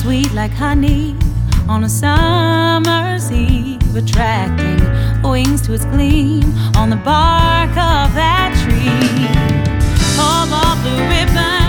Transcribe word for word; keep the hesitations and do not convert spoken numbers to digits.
sweet like honey on a summer's eve, attracting wings to its gleam on the bark of that tree. Cobalt blue ribbon